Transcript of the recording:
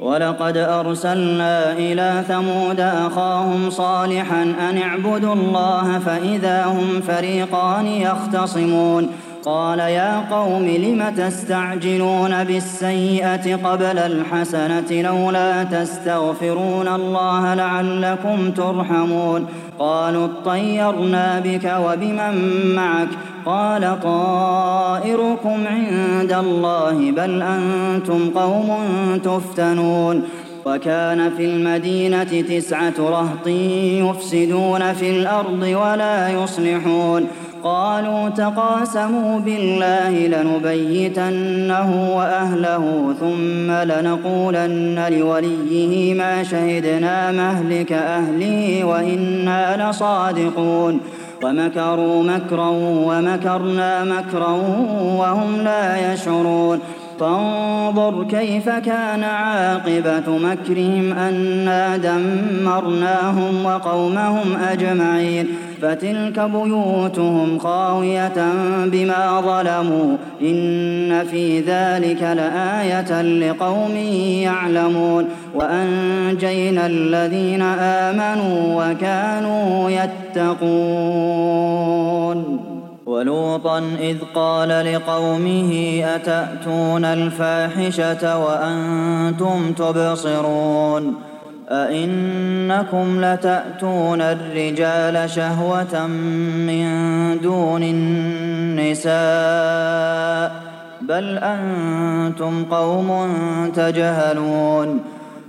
وَلَقَدْ أَرْسَلْنَا إِلَىٰ ثَمُودَ أَخَاهُمْ صَالِحًا أَنِ اعْبُدُوا اللَّهَ فَإِذَا هُمْ فَرِيقَانِ يَخْتَصِمُونَ قَالَ يَا قَوْمِ لِمَ تَسْتَعْجِلُونَ بِالسَّيِّئَةِ قَبْلَ الْحَسَنَةِ لَوْلَا تَسْتَغْفِرُونَ اللَّهَ لَعَلَّكُمْ تُرْحَمُونَ قَالُوا اطَّيَّرْنَا بِكَ وَبِمَن مَّعَكَ قَالَ طَائِرُكُمْ عِندَ اللَّهِ بَلْ أَنتُمْ قَوْمٌ تُفْتَنُونَ وَكَانَ فِي الْمَدِينَةِ 9 رَهْطٍ يُفْسِدُونَ فِي الْأَرْضِ وَلَا يُصْلِحُونَ قَالُوا تَقَاسَمُوا بِاللَّهِ لَنُبَيِّتَنَّهُ وَأَهْلَهُ ثُمَّ لَنَقُولَنَّ لِوَلِيِّهِ مَا شَهِدْنَا مَهْلِكَ أَهْلِهِ وَإِنَّا لَصَادِقُونَ وَمَكَرُوا مَكْرًا وَمَكَرْنَا مَكْرًا وَهُمْ لَا يَشْعُرُونَ فانظُرْ كَيْفَ كَانَ عَاقِبَةُ مَكْرِهِمْ أَنَّا دَمَّرْنَاهُمْ وَقَوْمَهُمْ أَجْمَعِينَ فَتِلْكَ بُيُوتُهُمْ خَاوِيَةً بِمَا ظَلَمُوا إِنَّ فِي ذَٰلِكَ لَآيَةً لِّقَوْمٍ يَعْلَمُونَ وَأَنجَيْنَا الَّذِينَ آمَنُوا وَكَانُوا يَتَّقُونَ وَلُوطًا إِذْ قَالَ لِقَوْمِهِ أَتَأْتُونَ الْفَاحِشَةَ وَأَنتُمْ تُبْصِرُونَ أَئِنَّكُمْ لَتَأْتُونَ الرِّجَالَ شَهْوَةً مِّن دُونِ النِّسَاءِ بَلْ أَنتُمْ قَوْمٌ تَجْهَلُونَ